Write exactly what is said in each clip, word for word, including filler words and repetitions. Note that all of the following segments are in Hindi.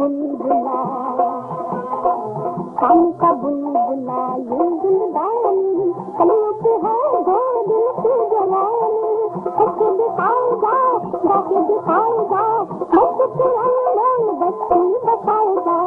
बुलबुला, कान का बुलबुला ये जिंदगानी, कलियों की है दो दिल की जवानी। करके दिखाएगा, गाके दिखाएगा, मस्त के अंदर बस्ती बसाएगा।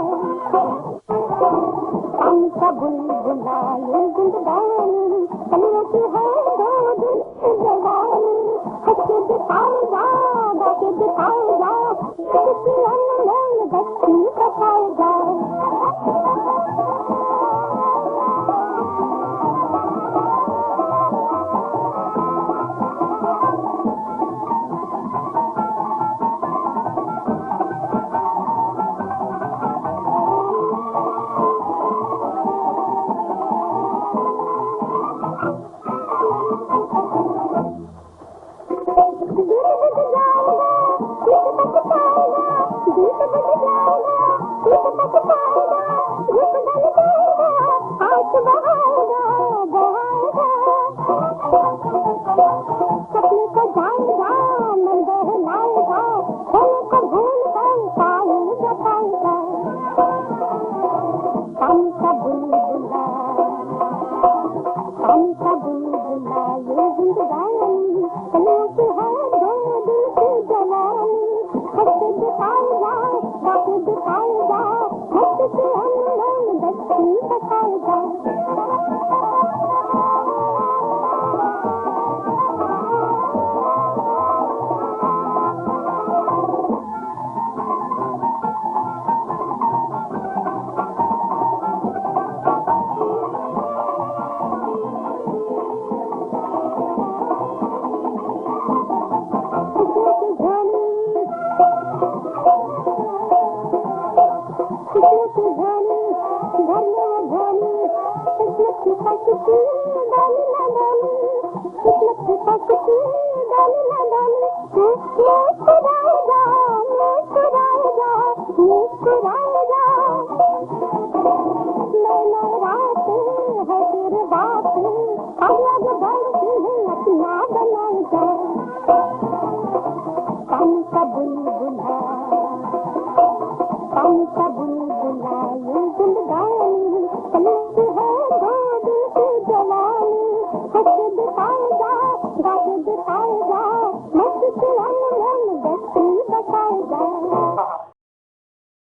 कान का बुलबुला ये जिंदगानी, कलियों की है दो दिल की जवानी। करके दिखाएगा, गाके दिखाएगा, मस्त के अंदर बस्ती बसाएगा। दिखाएगा, गाके दिखाएगा, मस्त के अंदर